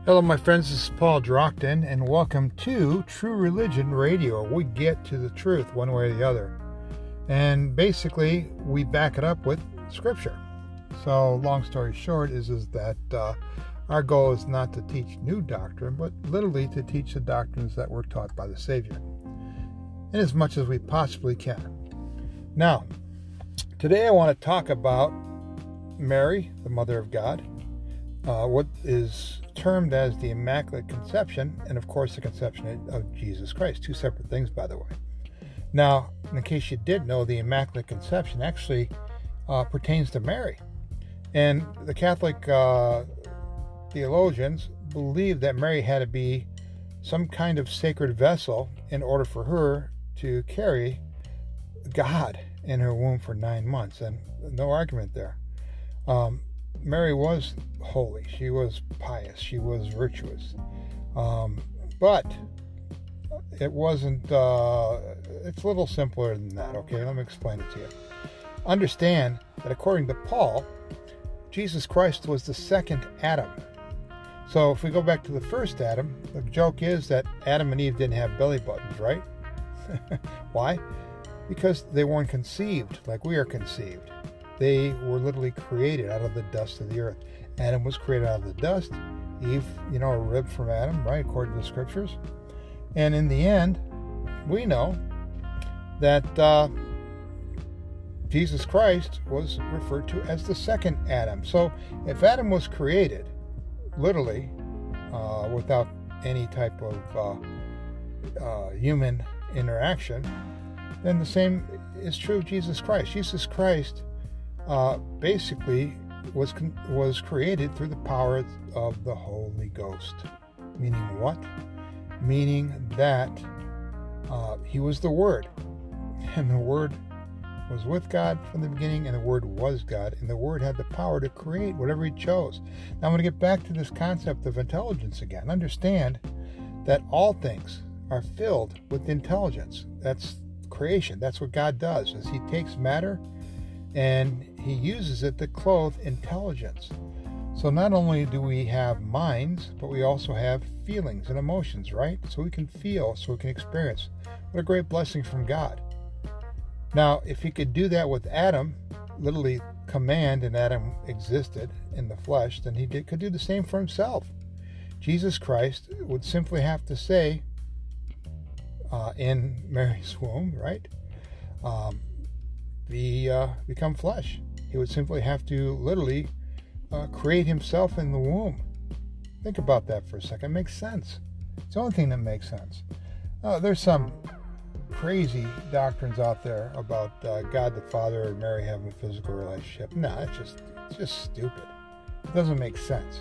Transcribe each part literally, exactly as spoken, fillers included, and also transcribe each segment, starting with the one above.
Hello, my friends. This is Paul Drockton, and welcome to True Religion Radio. We get to the truth one way or the other. And basically, we back it up with Scripture. So, long story short is, is that uh, our goal is not to teach new doctrine, but literally to teach the doctrines that were taught by the Savior, in as much as we possibly can. Now, today I want to talk about Mary, the Mother of God, uh, what is termed as the Immaculate Conception, and of course the conception of Jesus Christ. Two separate things, by the way. Now, in case you did know, the Immaculate Conception actually uh, pertains to Mary. And the Catholic uh, theologians believe that Mary had to be some kind of sacred vessel in order for her to carry God in her womb for nine months. And no argument there. Um, Mary was holy. She was pious. She was virtuous. Um, but it wasn't, uh, it's a little simpler than that, okay? Let me explain it to you. Understand that according to Paul, Jesus Christ was the second Adam. So if we go back to the first Adam, the joke is that Adam and Eve didn't have belly buttons, right? Why? Because they weren't conceived like we are conceived. They were literally created out of the dust of the earth. Adam was created out of the dust. Eve, you know, a rib from Adam, right, according to the scriptures. And in the end, we know that uh, Jesus Christ was referred to as the second Adam. So if Adam was created, literally, uh, without any type of uh, uh, human interaction, then the same is true of Jesus Christ. Jesus Christ Uh, basically was con- was created through the power of the Holy Ghost. Meaning what? Meaning that uh, he was the Word, and the Word was with God from the beginning, and the Word was God, and the Word had the power to create whatever he chose. Now I'm going to get back to this concept of intelligence again. Understand that all things are filled with intelligence. That's creation. That's what God does, is he takes matter and he uses it to clothe intelligence. So not only do we have minds, but we also have feelings and emotions, right? So we can feel, so we can experience. What a great blessing from God. Now, if he could do that with Adam, literally command, and Adam existed in the flesh, then he did, could do the same for himself. Jesus Christ would simply have to say, uh, in Mary's womb, right? Um, Be, uh, become flesh. He would simply have to literally uh, create himself in the womb. Think about that for a second. It makes sense. It's the only thing that makes sense. Uh, there's some crazy doctrines out there about uh, God the Father and Mary having a physical relationship. No, it's just, it's just stupid. It doesn't make sense.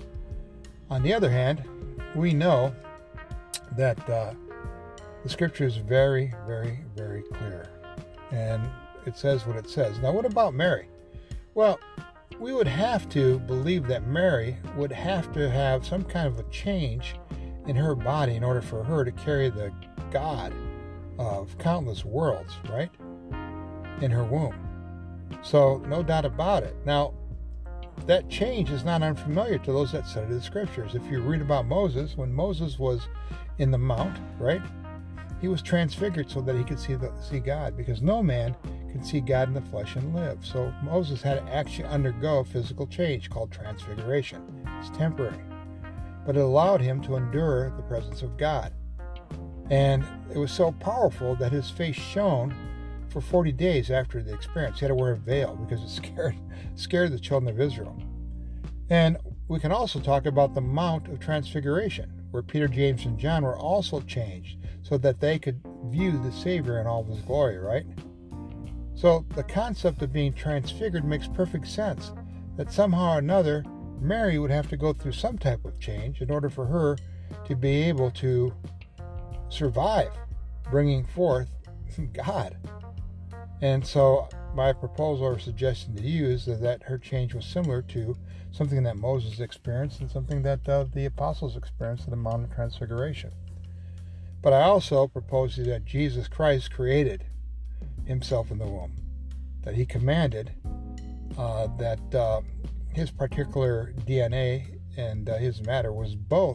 On the other hand, we know that uh, the scripture is very, very, very clear. And it says what it says. Now, what about Mary? Well, we would have to believe that Mary would have to have some kind of a change in her body in order for her to carry the God of countless worlds, right, in her womb. So, no doubt about it. Now, that change is not unfamiliar to those that study the scriptures. If you read about Moses, when Moses was in the mount, right, he was transfigured so that he could see the, see God, because no man can see God in the flesh and live. So Moses had to actually undergo a physical change called transfiguration. It's temporary, but it allowed him to endure the presence of God. And it was so powerful that his face shone for forty days after the experience. He had to wear a veil because it scared, scared the children of Israel. And we can also talk about the Mount of Transfiguration, where Peter, James, and John were also changed so that they could view the Savior in all of his glory, right? So the concept of being transfigured makes perfect sense, that somehow or another Mary would have to go through some type of change in order for her to be able to survive bringing forth God. And so my proposal or suggestion to you is that her change was similar to something that Moses experienced and something that uh, the apostles experienced at the Mount of Transfiguration. But I also propose that Jesus Christ created himself in the womb, that he commanded uh, that uh, his particular D N A and uh, his matter was both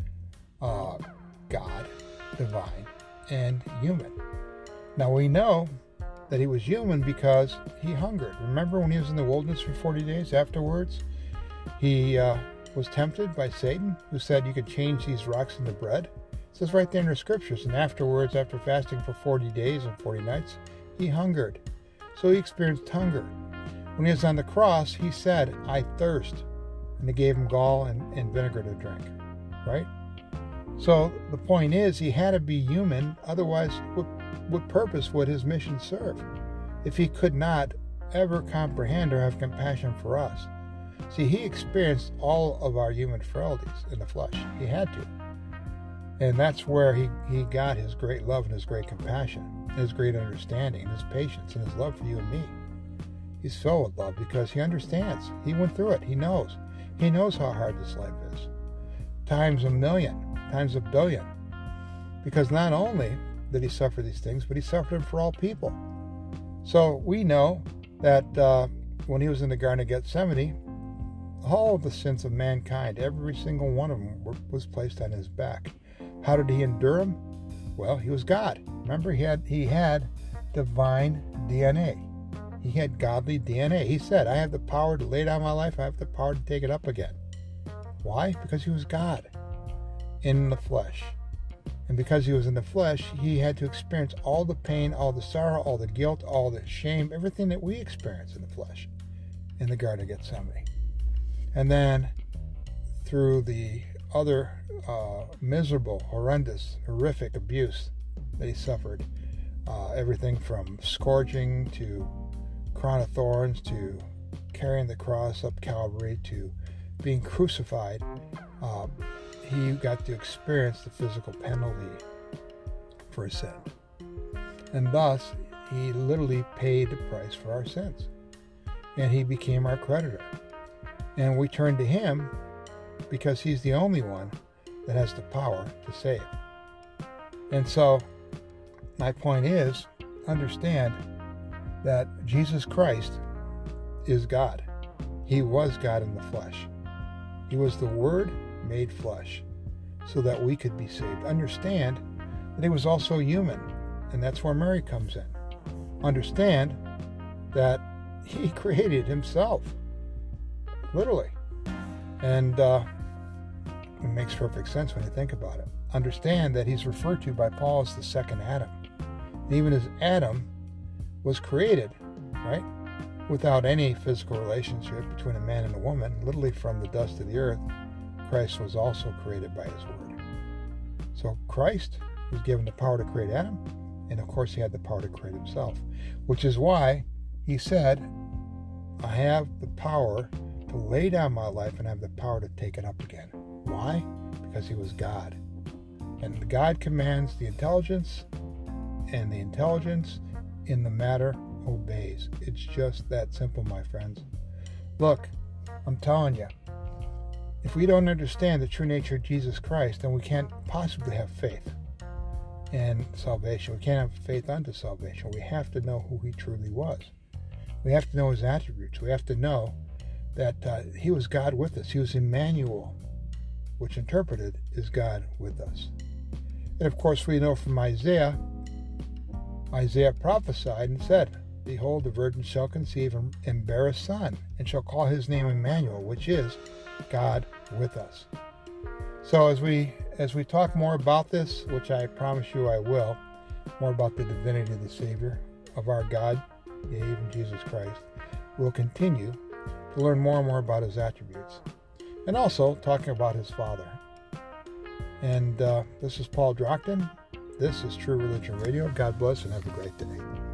uh, God, divine, and human. Now we know that he was human because he hungered. Remember when he was in the wilderness for forty days afterwards? He uh, was tempted by Satan, who said you could change these rocks into bread. It says right there in the scriptures, and afterwards, after fasting for forty days and forty nights, he hungered. So he experienced hunger. When he was on the cross, he said, I thirst. And they gave him gall and, and vinegar to drink. Right? So the point is, he had to be human, otherwise what, what purpose would his mission serve if he could not ever comprehend or have compassion for us? See, he experienced all of our human frailties in the flesh. He had to. And that's where he, he got his great love and his great compassion, and his great understanding, and his patience, and his love for you and me. He's filled with love because he understands. He went through it. He knows. He knows how hard this life is. Times a million, times a billion. Because not only did he suffer these things, but he suffered them for all people. So we know that uh, when he was in the Garden of Gethsemane, all of the sins of mankind, every single one of them were, was placed on his back. How did he endure them? Well, he was God. Remember, he had he had divine D N A. He had godly D N A. He said, I have the power to lay down my life. I have the power to take it up again. Why? Because he was God in the flesh. And because he was in the flesh, he had to experience all the pain, all the sorrow, all the guilt, all the shame, everything that we experience in the flesh in the Garden of Gethsemane. And then through the other uh, miserable, horrendous, horrific abuse that he suffered, uh, everything from scourging to crown of thorns to carrying the cross up Calvary to being crucified, uh, he got to experience the physical penalty for his sin. And thus, he literally paid the price for our sins. And he became our creditor. And we turn to him because he's the only one that has the power to save. And so, my point is, understand that Jesus Christ is God. He was God in the flesh. He was the Word made flesh so that we could be saved. Understand that he was also human, and that's where Mary comes in. Understand that he created himself, literally. And uh, it makes perfect sense when you think about it. Understand that he's referred to by Paul as the second Adam. And even as Adam was created, right, without any physical relationship between a man and a woman, literally from the dust of the earth, Christ was also created by his word. So Christ was given the power to create Adam, and of course he had the power to create himself, which is why he said, I have the power to lay down my life and I have the power to take it up again. Why? Because he was God. And God commands the intelligence, and the intelligence in the matter obeys. It's just that simple, my friends. Look, I'm telling you, if we don't understand the true nature of Jesus Christ, then we can't possibly have faith in salvation. We can't have faith unto salvation. We have to know who he truly was. We have to know his attributes. We have to know that uh, he was God with us. He was Emmanuel, which interpreted is God with us. And of course, we know from Isaiah, Isaiah prophesied and said, Behold, the virgin shall conceive and bear a son, and shall call his name Emmanuel, which is God with us. So as we as we talk more about this, which I promise you I will, more about the divinity of the Savior, of our God, yeah, even Jesus Christ, we'll continue to learn more and more about his attributes. And also talking about his Father. And uh, this is Paul Drockton. This is True Religion Radio. God bless and have a great day.